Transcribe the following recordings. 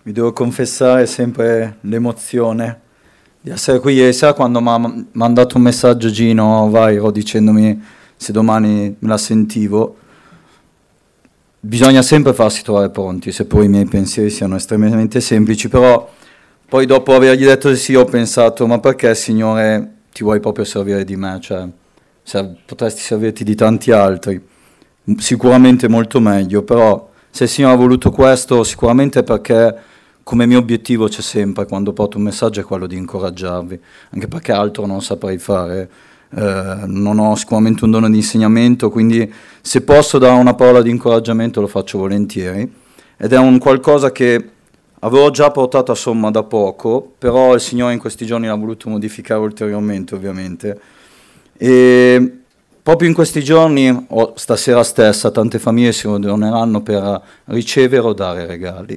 Vi devo confessare sempre l'emozione di essere qui ieri sera quando mi ha mandato un messaggio Gino Vairo dicendomi se domani me la sentivo. Bisogna sempre farsi trovare pronti, seppur i miei pensieri siano estremamente semplici, però poi dopo avergli detto sì ho pensato ma perché Signore ti vuoi proprio servire di me? Cioè, potresti servirti di tanti altri, sicuramente molto meglio, però se il Signore ha voluto questo sicuramente perché come mio obiettivo c'è sempre quando porto un messaggio è quello di incoraggiarvi, anche perché altro non saprei fare, non ho sicuramente un dono di insegnamento, quindi se posso dare una parola di incoraggiamento lo faccio volentieri, ed è un qualcosa che avevo già portato a somma da poco, però il Signore in questi giorni l'ha voluto modificare ulteriormente ovviamente, e proprio in questi giorni, stasera stessa, tante famiglie si riuniranno per ricevere o dare regali.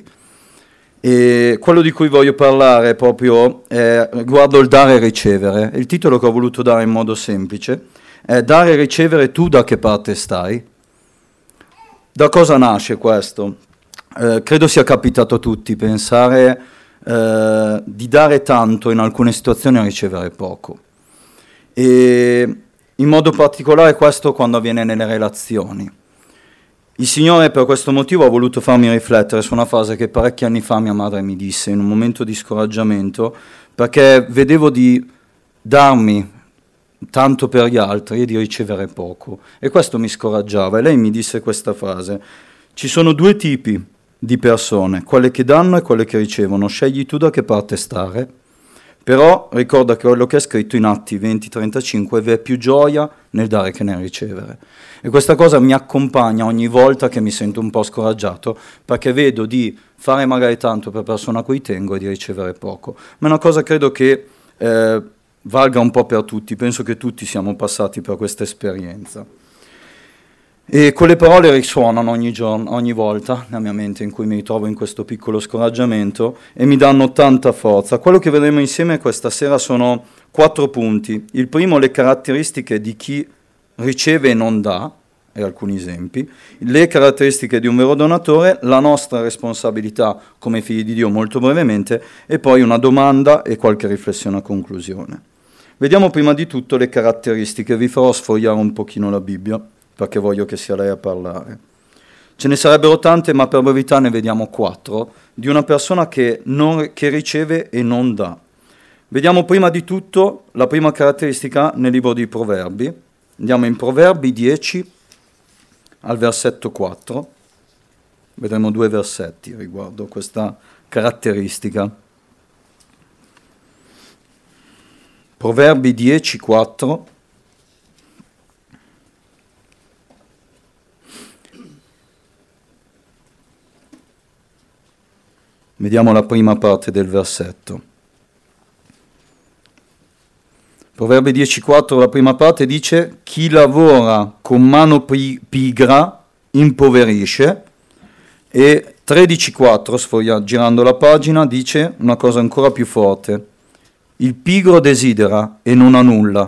E quello di cui voglio parlare proprio è riguardo il dare e ricevere. Il titolo che ho voluto dare in modo semplice è Dare e ricevere, tu da che parte stai? Da cosa nasce questo? Credo sia capitato a tutti pensare di dare tanto in alcune situazioni e ricevere poco. E in modo particolare questo quando avviene nelle relazioni. Il Signore per questo motivo ha voluto farmi riflettere su una frase che parecchi anni fa mia madre mi disse in un momento di scoraggiamento, perché vedevo di darmi tanto per gli altri e di ricevere poco, e questo mi scoraggiava, e lei mi disse questa frase: ci sono due tipi di persone, quelle che danno e quelle che ricevono, scegli tu da che parte stare. Però ricorda che quello che è scritto in Atti 20-35, vi è più gioia nel dare che nel ricevere. E questa cosa mi accompagna ogni volta che mi sento un po' scoraggiato, perché vedo di fare magari tanto per persone a cui tengo e di ricevere poco. Ma è una cosa credo che valga un po' per tutti, penso che tutti siamo passati per questa esperienza. E quelle parole risuonano ogni giorno, ogni volta nella mia mente in cui mi ritrovo in questo piccolo scoraggiamento e mi danno tanta forza. Quello che vedremo insieme questa sera sono 4 punti. Il primo, le caratteristiche di chi riceve e non dà, e alcuni esempi, le caratteristiche di un vero donatore, la nostra responsabilità come figli di Dio molto brevemente, e poi una domanda e qualche riflessione a conclusione. Vediamo prima di tutto le caratteristiche, vi farò sfogliare un pochino la Bibbia, perché voglio che sia lei a parlare. Ce ne sarebbero tante, ma per brevità ne vediamo 4, di una persona che riceve e non dà. Vediamo prima di tutto la prima caratteristica nel libro di Proverbi. Andiamo in Proverbi 10 al versetto 4. Vedremo 2 versetti riguardo questa caratteristica. Proverbi 10, 4. Vediamo la prima parte del versetto. Proverbi 10,4, la prima parte dice: chi lavora con mano pigra impoverisce. E 13,4, girando la pagina, dice una cosa ancora più forte: il pigro desidera e non ha nulla.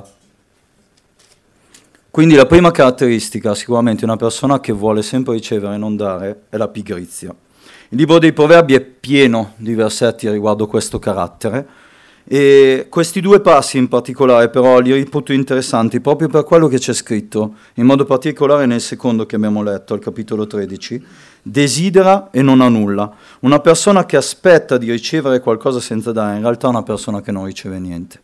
Quindi la prima caratteristica, sicuramente una persona che vuole sempre ricevere e non dare, è la pigrizia. Il libro dei Proverbi è pieno di versetti riguardo questo carattere, e questi 2 passi in particolare però li reputo interessanti proprio per quello che c'è scritto, in modo particolare nel secondo che abbiamo letto, al capitolo 13, desidera e non ha nulla. Una persona che aspetta di ricevere qualcosa senza dare, in realtà è una persona che non riceve niente,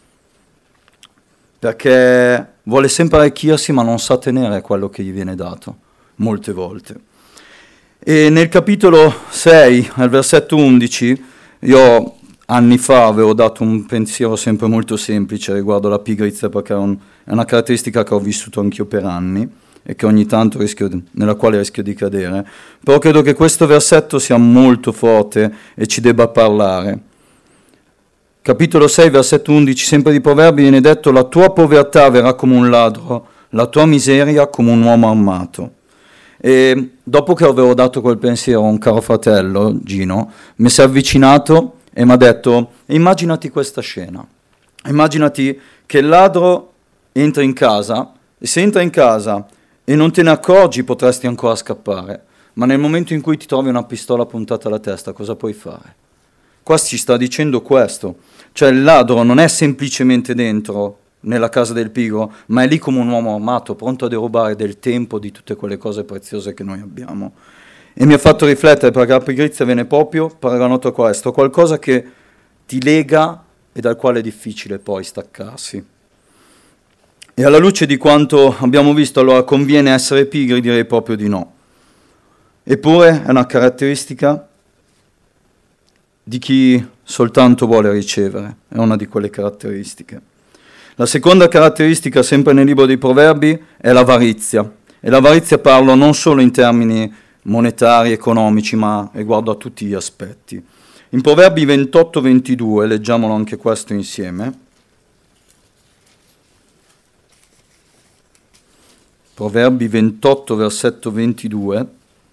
perché vuole sempre arricchirsi ma non sa tenere quello che gli viene dato, molte volte. E nel capitolo 6, al versetto 11, io anni fa avevo dato un pensiero sempre molto semplice riguardo la pigrizia, perché è una caratteristica che ho vissuto anch'io per anni e che ogni tanto nella quale rischio di cadere, però credo che questo versetto sia molto forte e ci debba parlare. Capitolo 6, versetto 11, sempre di Proverbi, viene detto: la tua povertà verrà come un ladro, la tua miseria come un uomo armato. E dopo che avevo dato quel pensiero a un caro fratello, Gino, mi si è avvicinato e mi ha detto: immaginati questa scena, immaginati che il ladro entra in casa, e se entra in casa e non te ne accorgi potresti ancora scappare, ma nel momento in cui ti trovi una pistola puntata alla testa, cosa puoi fare? Qua ci sta dicendo questo, cioè il ladro non è semplicemente dentro nella casa del pigro, ma è lì come un uomo armato, pronto a derubare del tempo, di tutte quelle cose preziose che noi abbiamo. E mi ha fatto riflettere, perché la pigrizia viene proprio paragonato a questo, qualcosa che ti lega e dal quale è difficile poi staccarsi. E alla luce di quanto abbiamo visto, allora conviene essere pigri? Direi proprio di no. Eppure è una caratteristica di chi soltanto vuole ricevere, è una di quelle caratteristiche. La seconda caratteristica, sempre nel libro dei Proverbi, è l'avarizia. E l'avarizia parlo non solo in termini monetari, economici, ma riguardo a tutti gli aspetti. In Proverbi 28-22, leggiamolo anche questo insieme. Proverbi 28, versetto 22.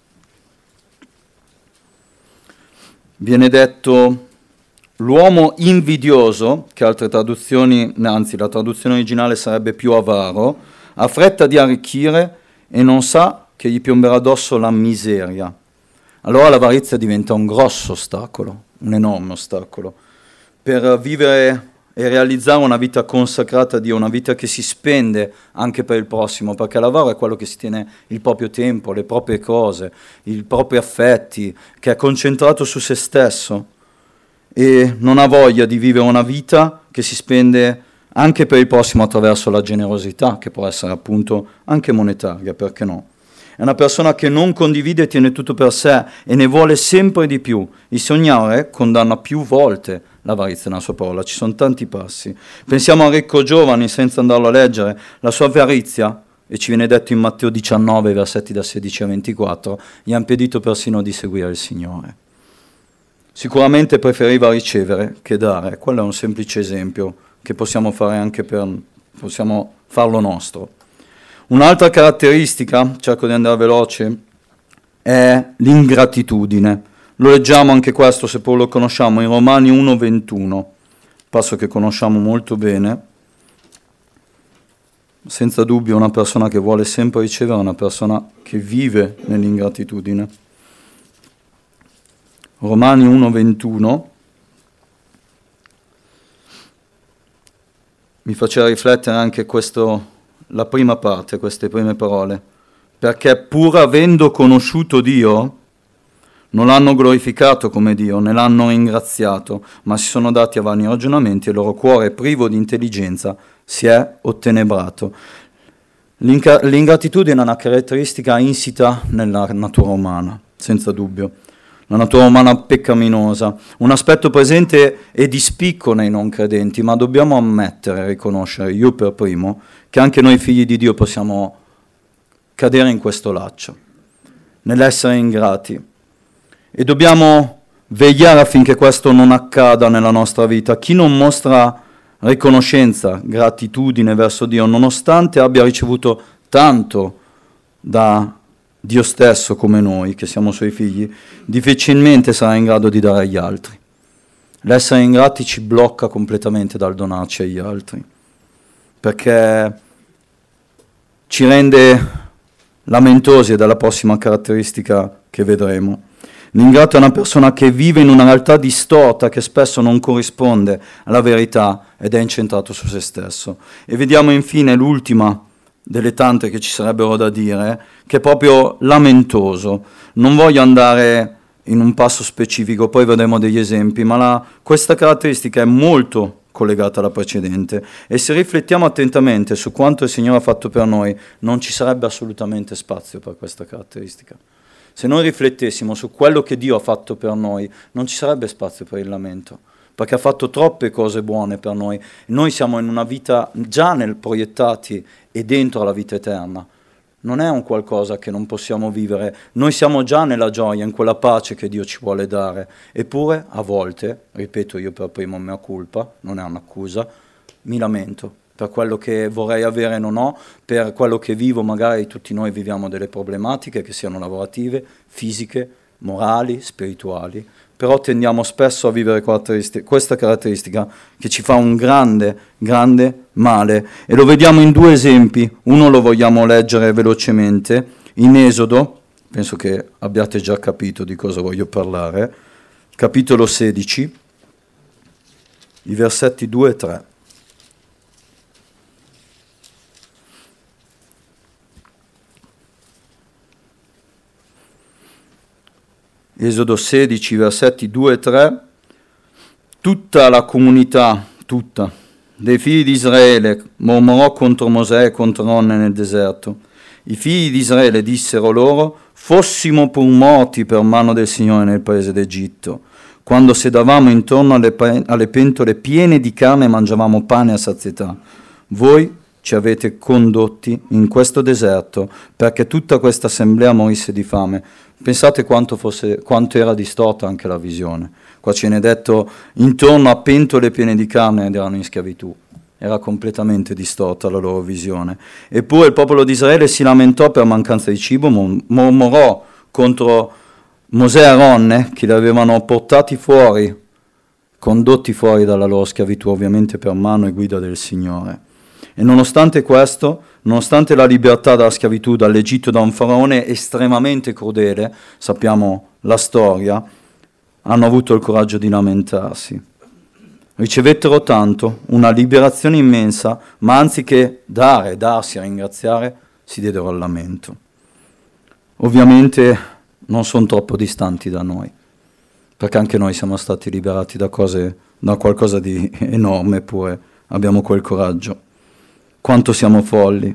Viene detto: l'uomo invidioso, che altre traduzioni, anzi la traduzione originale sarebbe più avaro, ha fretta di arricchire e non sa che gli piomberà addosso la miseria. Allora l'avarizia diventa un grosso ostacolo, un enorme ostacolo, per vivere e realizzare una vita consacrata a Dio, una vita che si spende anche per il prossimo, perché l'avaro è quello che si tiene il proprio tempo, le proprie cose, i propri affetti, che è concentrato su se stesso e non ha voglia di vivere una vita che si spende anche per il prossimo attraverso la generosità, che può essere appunto anche monetaria, perché no? È una persona che non condivide e tiene tutto per sé e ne vuole sempre di più. Il sognare condanna più volte l'avarizia nella sua parola, ci sono tanti passi. Pensiamo a Ricco Giovani, senza andarlo a leggere, la sua avarizia, e ci viene detto in Matteo 19, versetti da 16 a 24, gli ha impedito persino di seguire il Signore. Sicuramente preferiva ricevere che dare, quello è un semplice esempio che possiamo fare anche possiamo farlo nostro. Un'altra caratteristica, cerco di andare veloce, è l'ingratitudine. Lo leggiamo anche questo, se poi lo conosciamo, in Romani 1,21, passo che conosciamo molto bene. Senza dubbio una persona che vuole sempre ricevere è una persona che vive nell'ingratitudine. Romani 1,21 mi faceva riflettere anche questo, la prima parte, queste prime parole, perché pur avendo conosciuto Dio, non l'hanno glorificato come Dio, ne l'hanno ringraziato, ma si sono dati a vani ragionamenti e il loro cuore, privo di intelligenza, si è ottenebrato. L'ingratitudine è una caratteristica insita nella natura umana, senza dubbio. La natura umana peccaminosa, un aspetto presente e di spicco nei non credenti, ma dobbiamo ammettere e riconoscere, io per primo, che anche noi figli di Dio possiamo cadere in questo laccio, nell'essere ingrati. E dobbiamo vegliare affinché questo non accada nella nostra vita. Chi non mostra riconoscenza, gratitudine verso Dio, nonostante abbia ricevuto tanto da Dio stesso come noi, che siamo suoi figli, difficilmente sarà in grado di dare agli altri. L'essere ingrati ci blocca completamente dal donarci agli altri, perché ci rende lamentosi, ed è la prossima caratteristica che vedremo. L'ingrato è una persona che vive in una realtà distorta che spesso non corrisponde alla verità ed è incentrato su se stesso. E vediamo infine l'ultima delle tante che ci sarebbero da dire, che è proprio lamentoso. Non voglio andare in un passo specifico, poi vedremo degli esempi, ma questa caratteristica è molto collegata alla precedente e se riflettiamo attentamente su quanto il Signore ha fatto per noi, non ci sarebbe assolutamente spazio per questa caratteristica. Se noi riflettessimo su quello che Dio ha fatto per noi, non ci sarebbe spazio per il lamento, perché ha fatto troppe cose buone per noi. Noi siamo in una vita già proiettati e dentro la vita eterna. Non è un qualcosa che non possiamo vivere. Noi siamo già nella gioia, in quella pace che Dio ci vuole dare. Eppure, a volte, ripeto io per primo mea culpa, non è un'accusa, mi lamento per quello che vorrei avere e non ho, per quello che vivo, magari tutti noi viviamo delle problematiche che siano lavorative, fisiche, morali, spirituali, però tendiamo spesso a vivere questa caratteristica che ci fa un grande, grande male. E lo vediamo in due esempi. Uno lo vogliamo leggere velocemente, in Esodo penso che abbiate già capito di cosa voglio parlare, capitolo 16, i versetti 2 e 3. Esodo 16, versetti 2 e 3, tutta la comunità, dei figli di Israele mormorò contro Mosè e contro Aronne nel deserto. I figli di Israele dissero loro, fossimo pur morti per mano del Signore nel paese d'Egitto, quando sedavamo intorno alle pentole piene di carne e mangiavamo pane a sazietà. Voi ci avete condotti in questo deserto perché tutta questa assemblea morisse di fame. Pensate quanto era distorta anche la visione. Qua ce n'è detto intorno a pentole piene di carne ed erano in schiavitù. Era completamente distorta la loro visione. Eppure il popolo di Israele si lamentò per mancanza di cibo, mormorò contro Mosè e Aronne che li avevano portati fuori, condotti fuori dalla loro schiavitù, ovviamente per mano e guida del Signore. E nonostante questo, nonostante la libertà dalla schiavitù dall'Egitto da un faraone estremamente crudele, sappiamo la storia, hanno avuto il coraggio di lamentarsi. Ricevettero tanto, una liberazione immensa, ma anziché darsi a ringraziare, si diedero al lamento. Ovviamente non sono troppo distanti da noi, perché anche noi siamo stati liberati da qualcosa di enorme, eppure abbiamo quel coraggio. Quanto siamo folli,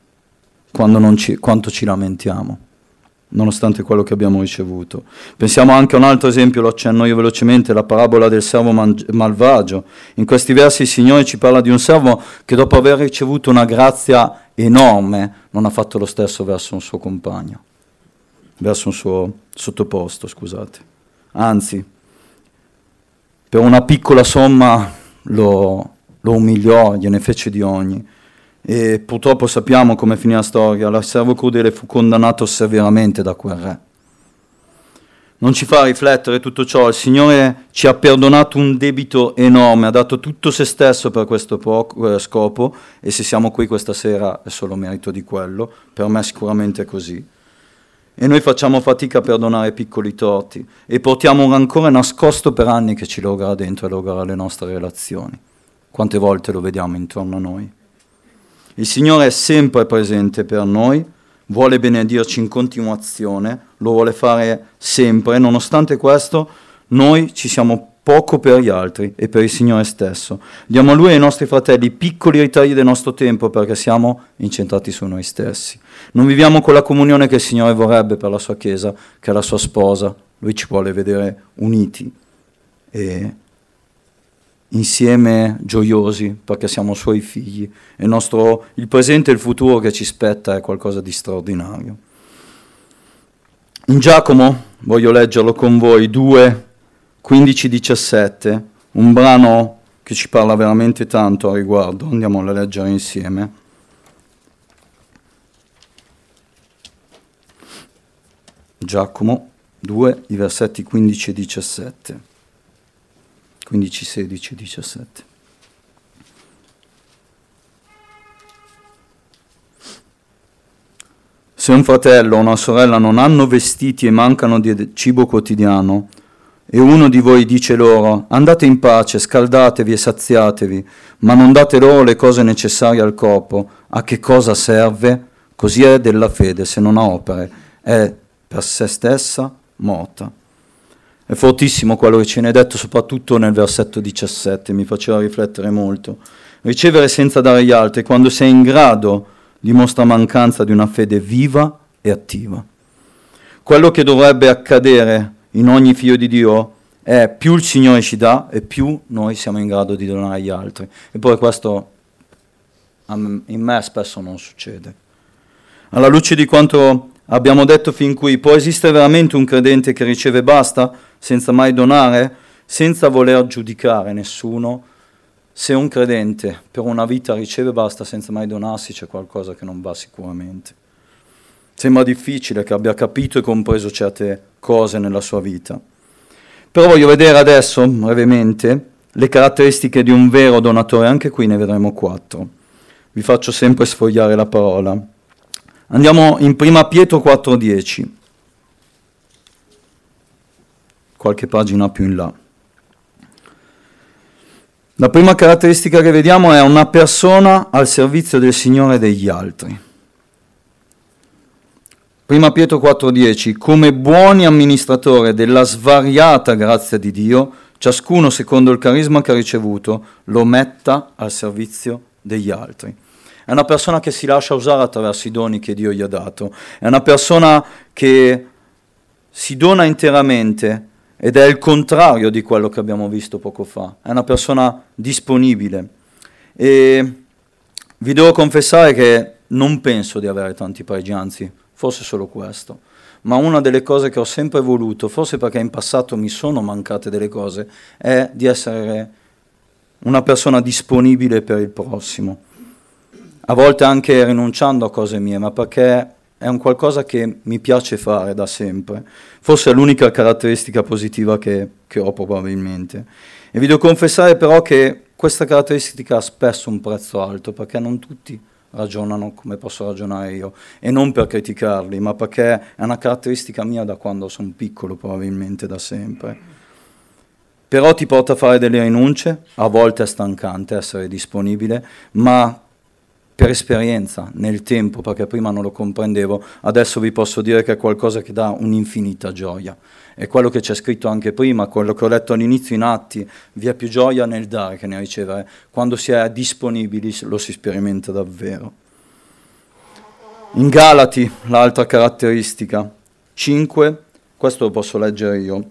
quanto ci lamentiamo, nonostante quello che abbiamo ricevuto. Pensiamo anche a un altro esempio, lo accenno io velocemente, la parabola del servo malvagio. In questi versi il Signore ci parla di un servo che dopo aver ricevuto una grazia enorme non ha fatto lo stesso verso un suo compagno, verso un suo sottoposto, scusate. Anzi, per una piccola somma lo umiliò, gliene fece di ogni. E purtroppo sappiamo come finì la storia. Il servo crudele fu condannato severamente da quel re. Non ci fa riflettere tutto ciò. Il Signore ci ha perdonato un debito enorme, ha dato tutto se stesso per questo scopo, e se siamo qui questa sera è solo merito di quello. Per me sicuramente è così. E noi facciamo fatica a perdonare piccoli torti e portiamo un rancore nascosto per anni che ci logora dentro e logora le nostre relazioni. Quante volte lo vediamo intorno a noi? Il Signore è sempre presente per noi, vuole benedirci in continuazione, lo vuole fare sempre, nonostante questo noi ci siamo poco per gli altri e per il Signore stesso. Diamo a Lui e ai nostri fratelli piccoli ritagli del nostro tempo perché siamo incentrati su noi stessi. Non viviamo con la comunione che il Signore vorrebbe per la sua Chiesa, che è la sua sposa. Lui ci vuole vedere uniti e insieme gioiosi perché siamo Suoi figli e il presente e il futuro che ci spetta è qualcosa di straordinario. In Giacomo, voglio leggerlo con voi, 2, 15-17, un brano che ci parla veramente tanto a riguardo, andiamo a leggere insieme. Giacomo 2, i versetti 15 e 17. 15, 16, 17. Se un fratello o una sorella non hanno vestiti e mancano di cibo quotidiano, e uno di voi dice loro, andate in pace, scaldatevi e saziatevi, ma non date loro le cose necessarie al corpo, a che cosa serve? Così è della fede, se non ha opere, è per se stessa morta. È fortissimo quello che ce ne è detto, soprattutto nel versetto 17, mi faceva riflettere molto. Ricevere senza dare agli altri, quando sei in grado, dimostra mancanza di una fede viva e attiva. Quello che dovrebbe accadere in ogni figlio di Dio è più il Signore ci dà e più noi siamo in grado di donare agli altri. E poi questo in me spesso non succede. Alla luce di quanto abbiamo detto fin qui, può esistere veramente un credente che riceve e basta, senza mai donare, senza voler giudicare nessuno? Se un credente per una vita riceve e basta senza mai donarsi, c'è qualcosa che non va sicuramente. Sembra difficile che abbia capito e compreso certe cose nella sua vita. Però voglio vedere adesso, brevemente, le caratteristiche di un vero donatore, anche qui ne vedremo 4. Vi faccio sempre sfogliare la parola. Andiamo in 1 Pietro 4,10. qualche pagina più in là. La prima caratteristica che vediamo è una persona al servizio del Signore e degli altri. Prima Pietro 4,10: come buoni amministratori della svariata grazia di Dio, ciascuno secondo il carisma che ha ricevuto lo metta al servizio degli altri. È una persona che si lascia usare attraverso i doni che Dio gli ha dato, è una persona che si dona interamente ed è il contrario di quello che abbiamo visto poco fa, è una persona disponibile. E vi devo confessare che non penso di avere tanti pregi, anzi, forse solo questo, ma una delle cose che ho sempre voluto, forse perché in passato mi sono mancate delle cose, è di essere una persona disponibile per il prossimo. A volte anche rinunciando a cose mie, ma perché è un qualcosa che mi piace fare da sempre. Forse è l'unica caratteristica positiva che ho probabilmente. E vi devo confessare però che questa caratteristica ha spesso un prezzo alto, perché non tutti ragionano come posso ragionare io, e non per criticarli, ma perché è una caratteristica mia da quando sono piccolo, probabilmente da sempre. Però ti porta a fare delle rinunce, a volte è stancante essere disponibile, ma per esperienza, nel tempo, perché prima non lo comprendevo, adesso vi posso dire che è qualcosa che dà un'infinita gioia. È quello che c'è scritto anche prima, quello che ho letto all'inizio in Atti: vi è più gioia nel dare che nel ricevere. Quando si è disponibili lo si sperimenta davvero. In Galati, l'altra caratteristica, 5, questo lo posso leggere io,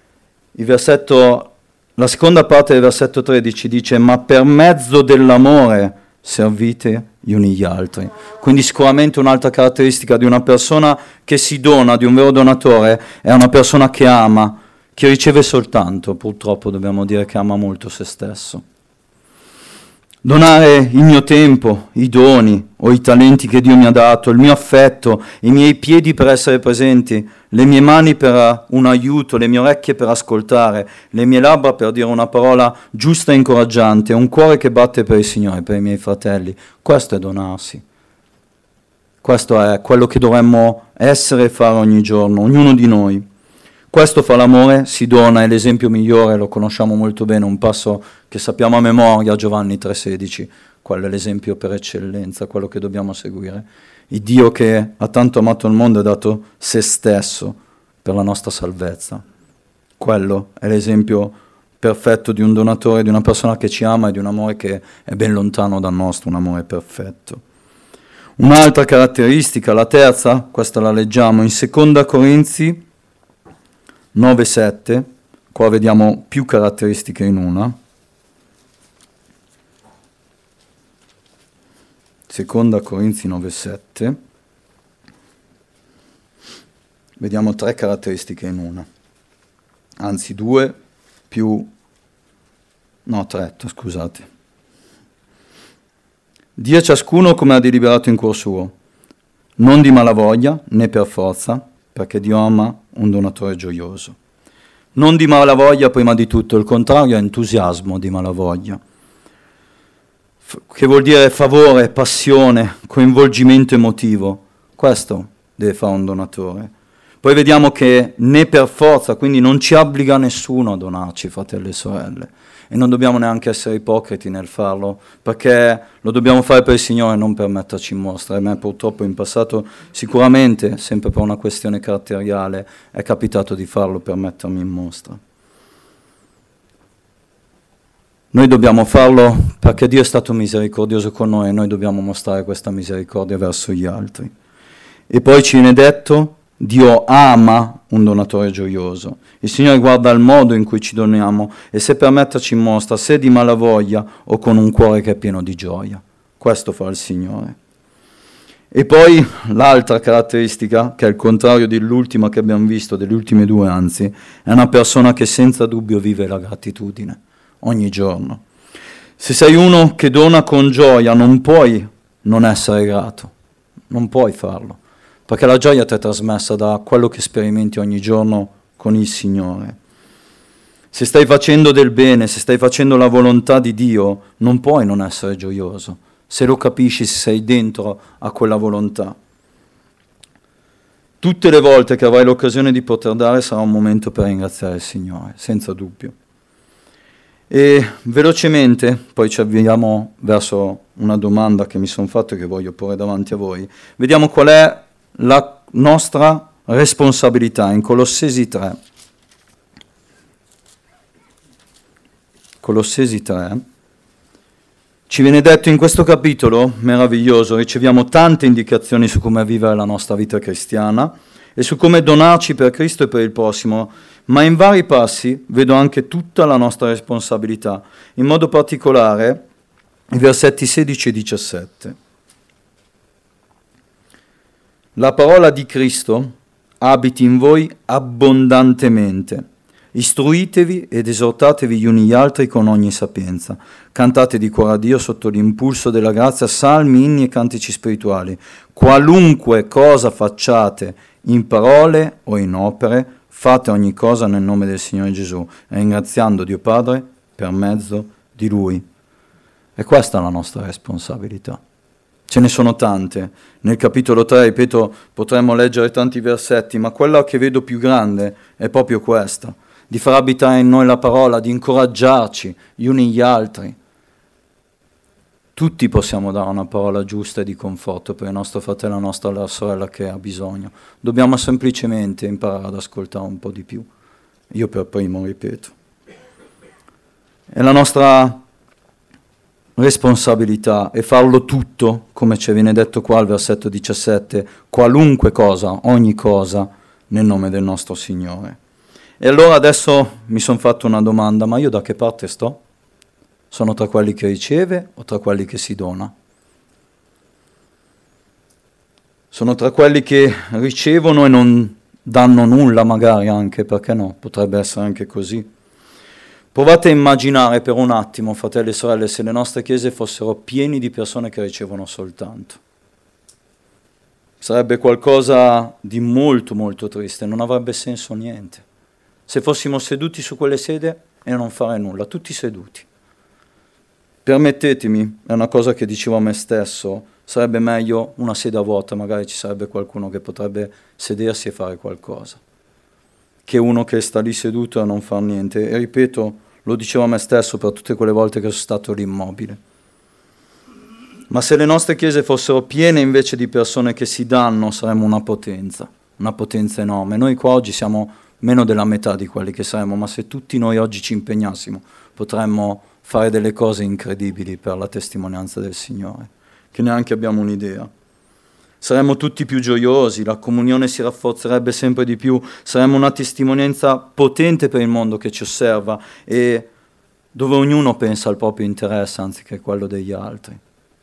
la seconda parte del versetto 13 dice: ma per mezzo dell'amore servite gli uni gli altri. Quindi sicuramente un'altra caratteristica di una persona che si dona, di un vero donatore, è una persona che ama, che riceve soltanto. Purtroppo dobbiamo dire che ama molto se stesso. Donare il mio tempo, i doni o i talenti che Dio mi ha dato, il mio affetto, i miei piedi per essere presenti, le mie mani per un aiuto, le mie orecchie per ascoltare, le mie labbra per dire una parola giusta e incoraggiante, un cuore che batte per il Signore, per i miei fratelli. Questo è donarsi. Questo è quello che dovremmo essere e fare ogni giorno, ognuno di noi. Questo fa l'amore, si dona, è l'esempio migliore, lo conosciamo molto bene, un passo che sappiamo a memoria, Giovanni 3,16, quello è l'esempio per eccellenza, quello che dobbiamo seguire. Il Dio che ha tanto amato il mondo e ha dato se stesso per la nostra salvezza. Quello è l'esempio perfetto di un donatore, di una persona che ci ama e di un amore che è ben lontano dal nostro, un amore perfetto. Un'altra caratteristica, la terza, questa la leggiamo in 2 Corinzi 9,7, qua vediamo più caratteristiche in una. 2 Corinzi 9,7, vediamo 3 caratteristiche in una, anzi 2 più, no 3, scusate. Dia ciascuno come ha deliberato in cuor suo, non di malavoglia né per forza, perché Dio ama un donatore gioioso. Non di malavoglia prima di tutto, il contrario è entusiasmo di malavoglia, che vuol dire favore, passione, coinvolgimento emotivo. Questo deve fare un donatore. Poi vediamo che né per forza, quindi non ci obbliga nessuno a donarci, fratelli e sorelle. E non dobbiamo neanche essere ipocriti nel farlo, perché lo dobbiamo fare per il Signore, non per metterci in mostra. A me purtroppo in passato, sicuramente, sempre per una questione caratteriale, è capitato di farlo per mettermi in mostra. Noi dobbiamo farlo perché Dio è stato misericordioso con noi e noi dobbiamo mostrare questa misericordia verso gli altri. E poi ci viene detto: Dio ama un donatore gioioso. Il Signore guarda il modo in cui ci doniamo e se per metterci in mostra, se di malavoglia o con un cuore che è pieno di gioia. Questo fa il Signore. E poi l'altra caratteristica, che è il contrario dell'ultima che abbiamo visto, delle ultime due anzi, è una persona che senza dubbio vive la gratitudine ogni giorno. Se sei uno che dona con gioia, non puoi non essere grato, non puoi farlo. Perché la gioia ti è trasmessa da quello che sperimenti ogni giorno con il Signore. Se stai facendo del bene, se stai facendo la volontà di Dio, non puoi non essere gioioso. Se lo capisci, se sei dentro a quella volontà. Tutte le volte che avrai l'occasione di poter dare sarà un momento per ringraziare il Signore, senza dubbio. E velocemente, poi ci avviamo verso una domanda che mi sono fatto e che voglio porre davanti a voi. Vediamo qual è la nostra responsabilità in Colossesi 3. Colossesi 3. Ci viene detto in questo capitolo meraviglioso, riceviamo tante indicazioni su come vivere la nostra vita cristiana e su come donarci per Cristo e per il prossimo, ma in vari passi vedo anche tutta la nostra responsabilità, in modo particolare i versetti 16 e 17. La parola di Cristo abiti in voi abbondantemente. Istruitevi ed esortatevi gli uni gli altri con ogni sapienza. Cantate di cuore a Dio sotto l'impulso della grazia, salmi, inni e cantici spirituali. Qualunque cosa facciate, in parole o in opere, fate ogni cosa nel nome del Signore Gesù, ringraziando Dio Padre per mezzo di Lui. E questa è la nostra responsabilità. Ce ne sono tante. Nel capitolo 3, ripeto, potremmo leggere tanti versetti, ma quella che vedo più grande è proprio questa, di far abitare in noi la parola, di incoraggiarci gli uni gli altri. Tutti possiamo dare una parola giusta e di conforto per il nostro fratello e la nostra sorella che ha bisogno. Dobbiamo semplicemente imparare ad ascoltare un po' di più. Io per primo, ripeto. È la nostra responsabilità e farlo tutto, come ci viene detto qua al versetto 17, qualunque cosa, ogni cosa, nel nome del nostro Signore. E allora adesso mi sono fatto una domanda, ma io da che parte sto? Sono tra quelli che riceve o tra quelli che si dona? Sono tra quelli che ricevono e non danno nulla, magari anche, perché no? Potrebbe essere anche così. Provate a immaginare per un attimo, fratelli e sorelle, se le nostre chiese fossero piene di persone che ricevono soltanto. Sarebbe qualcosa di molto molto triste, non avrebbe senso niente. Se fossimo seduti su quelle sedie e non fare nulla, tutti seduti. Permettetemi, è una cosa che dicevo a me stesso, sarebbe meglio una sedia vuota, magari ci sarebbe qualcuno che potrebbe sedersi e fare qualcosa, che uno che sta lì seduto e non fa niente. E ripeto, lo dicevo a me stesso per tutte quelle volte che sono stato lì immobile. Ma se le nostre chiese fossero piene invece di persone che si danno, saremmo una potenza enorme. Noi qua oggi siamo meno della metà di quelli che saremmo, ma se tutti noi oggi ci impegnassimo, potremmo fare delle cose incredibili per la testimonianza del Signore, che neanche abbiamo un'idea. Saremmo tutti più gioiosi, la comunione si rafforzerebbe sempre di più, saremmo una testimonianza potente per il mondo che ci osserva e dove ognuno pensa al proprio interesse anziché quello degli altri.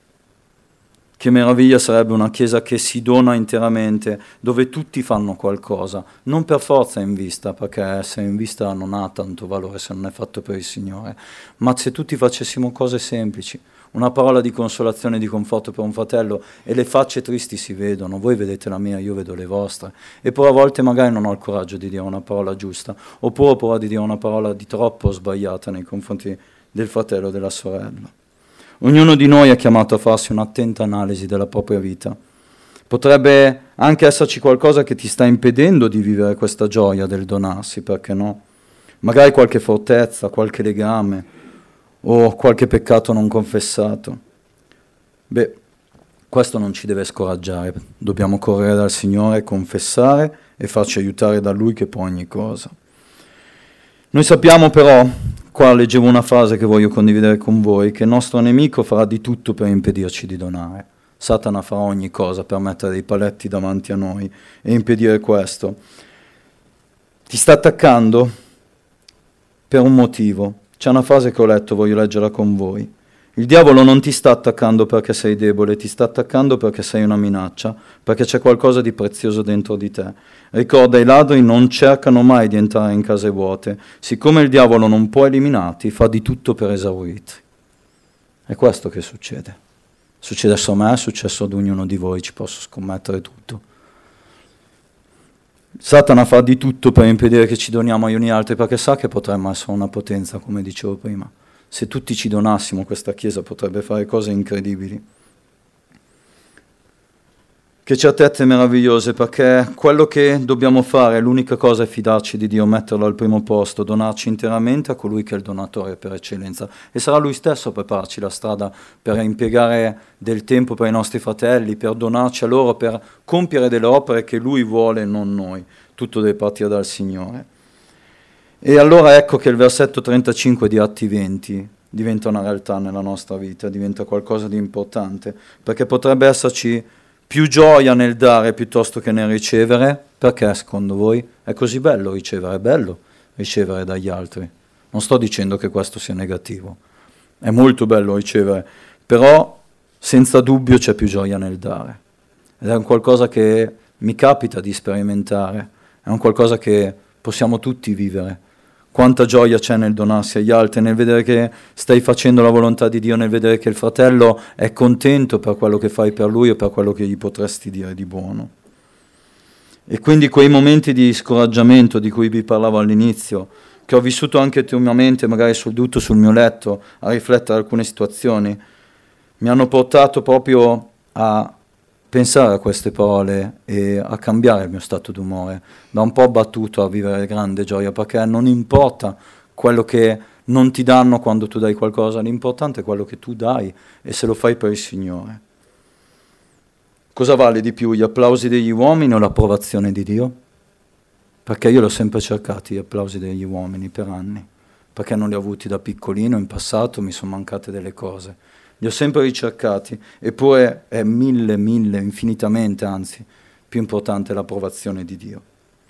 Che meraviglia sarebbe una chiesa che si dona interamente, dove tutti fanno qualcosa, non per forza in vista, perché essere in vista non ha tanto valore se non è fatto per il Signore, ma se tutti facessimo cose semplici, una parola di consolazione e di conforto per un fratello e le facce tristi si vedono, voi vedete la mia, io vedo le vostre, eppure a volte magari non ho il coraggio di dire una parola giusta, oppure ho paura di dire una parola di troppo sbagliata nei confronti del fratello o della sorella. Ognuno di noi è chiamato a farsi un'attenta analisi della propria vita. Potrebbe anche esserci qualcosa che ti sta impedendo di vivere questa gioia del donarsi, perché no? Magari qualche fortezza, qualche legame o qualche peccato non confessato. Beh, questo non ci deve scoraggiare. Dobbiamo correre dal Signore, confessare e farci aiutare da Lui che può ogni cosa. Noi sappiamo però, qua leggevo una frase che voglio condividere con voi, che il nostro nemico farà di tutto per impedirci di donare. Satana farà ogni cosa per mettere dei paletti davanti a noi e impedire questo. Ti sta attaccando per un motivo. C'è una frase che ho letto, voglio leggerla con voi. Il diavolo non ti sta attaccando perché sei debole, ti sta attaccando perché sei una minaccia, perché c'è qualcosa di prezioso dentro di te. Ricorda, i ladri non cercano mai di entrare in case vuote. Siccome il diavolo non può eliminarti, fa di tutto per esaurirti. È questo che succede. Succede a me, è successo ad ognuno di voi, ci posso scommettere tutto. Satana fa di tutto per impedire che ci doniamo agli uni altri, perché sa che potremmo essere una potenza, come dicevo prima. Se tutti ci donassimo, questa Chiesa potrebbe fare cose incredibili. Che certezze meravigliose, perché quello che dobbiamo fare, l'unica cosa è fidarci di Dio, metterlo al primo posto, donarci interamente a colui che è il donatore per eccellenza. E sarà Lui stesso a prepararci la strada per impiegare del tempo per i nostri fratelli, per donarci a loro, per compiere delle opere che Lui vuole, non noi. Tutto deve partire dal Signore. E allora ecco che il versetto 35 di Atti 20 diventa una realtà nella nostra vita, diventa qualcosa di importante, perché potrebbe esserci più gioia nel dare piuttosto che nel ricevere. Perché secondo voi è così bello ricevere dagli altri? Non sto dicendo che questo sia negativo, è molto bello ricevere, però senza dubbio c'è più gioia nel dare. Ed è un qualcosa che mi capita di sperimentare, è un qualcosa che possiamo tutti vivere. Quanta gioia c'è nel donarsi agli altri, nel vedere che stai facendo la volontà di Dio, nel vedere che il fratello è contento per quello che fai per lui o per quello che gli potresti dire di buono. E quindi quei momenti di scoraggiamento di cui vi parlavo all'inizio, che ho vissuto anche ultimamente, magari seduto sul mio letto, a riflettere alcune situazioni, mi hanno portato proprio a pensare a queste parole e a cambiare il mio stato d'umore, da un po' abbattuto a vivere grande gioia, perché non importa quello che non ti danno quando tu dai qualcosa, l'importante è quello che tu dai e se lo fai per il Signore. Cosa vale di più, gli applausi degli uomini o l'approvazione di Dio? Perché io l'ho sempre cercati, gli applausi degli uomini per anni, perché non li ho avuti da piccolino, in passato mi sono mancate delle cose. Li ho sempre ricercati, eppure è mille, infinitamente, anzi, più importante l'approvazione di Dio.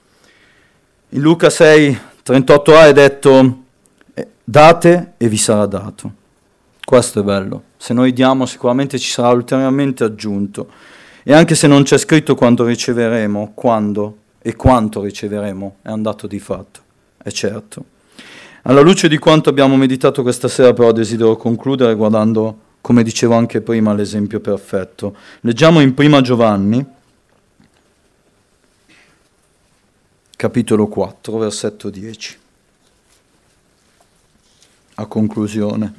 In Luca 6, 38a è detto, date e vi sarà dato. Questo è bello. Se noi diamo sicuramente ci sarà ulteriormente aggiunto. E anche se non c'è scritto quando riceveremo, quando e quanto riceveremo, è un dato di fatto, è certo. Alla luce di quanto abbiamo meditato questa sera, però, desidero concludere guardando, come dicevo anche prima, l'esempio perfetto. Leggiamo in Prima Giovanni, capitolo 4, versetto 10, a conclusione.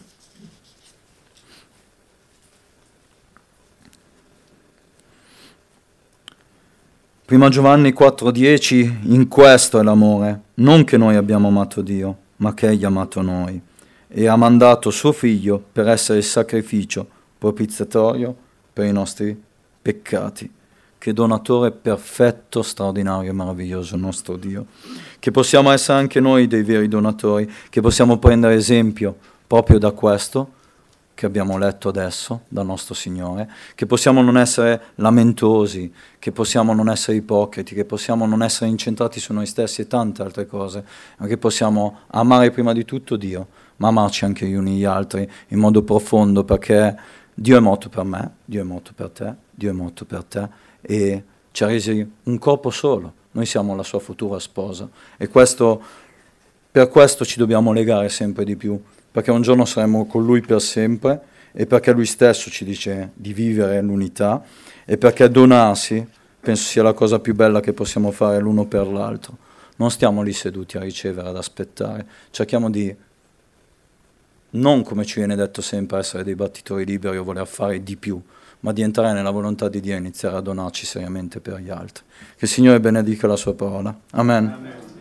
Prima Giovanni 4,10, in questo è l'amore, non che noi abbiamo amato Dio, ma che Egli ha amato noi, e ha mandato suo Figlio per essere il sacrificio propiziatorio per i nostri peccati. Che donatore perfetto, straordinario e meraviglioso il nostro Dio. Che possiamo essere anche noi dei veri donatori, che possiamo prendere esempio proprio da questo che abbiamo letto adesso dal nostro Signore, che possiamo non essere lamentosi, che possiamo non essere ipocriti, che possiamo non essere incentrati su noi stessi e tante altre cose, ma che possiamo amare prima di tutto Dio, ma amarci anche gli uni gli altri in modo profondo, perché Dio è morto per me, Dio è morto per te, Dio è morto per te e ci ha resi un corpo solo, noi siamo la sua futura sposa e per questo ci dobbiamo legare sempre di più, perché un giorno saremo con Lui per sempre e perché Lui stesso ci dice di vivere l'unità e perché donarsi penso sia la cosa più bella che possiamo fare l'uno per l'altro. Non stiamo lì seduti a ricevere, ad aspettare, cerchiamo di, non come ci viene detto sempre, essere dei battitori liberi o voler fare di più, ma di entrare nella volontà di Dio e iniziare a donarci seriamente per gli altri. Che il Signore benedica la sua parola. Amen. Amen.